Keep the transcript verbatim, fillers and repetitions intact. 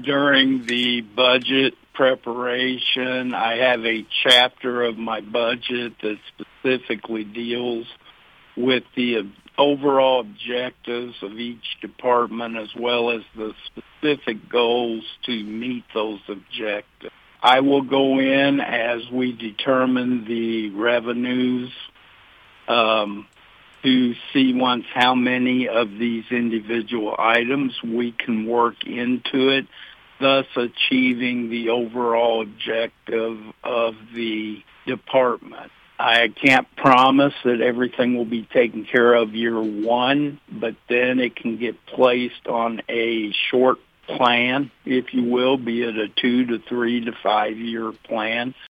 during the budget preparation, I have a chapter of my budget that specifically deals with the overall objectives of each department as well as the specific goals to meet those objectives. I will go in as we determine the revenues um, to see once how many of these individual items we can work into it, thus achieving the overall objective of the department. I can't promise that everything will be taken care of year one, but then it can get placed on a short plan, if you will, be it a two to three to five year plan.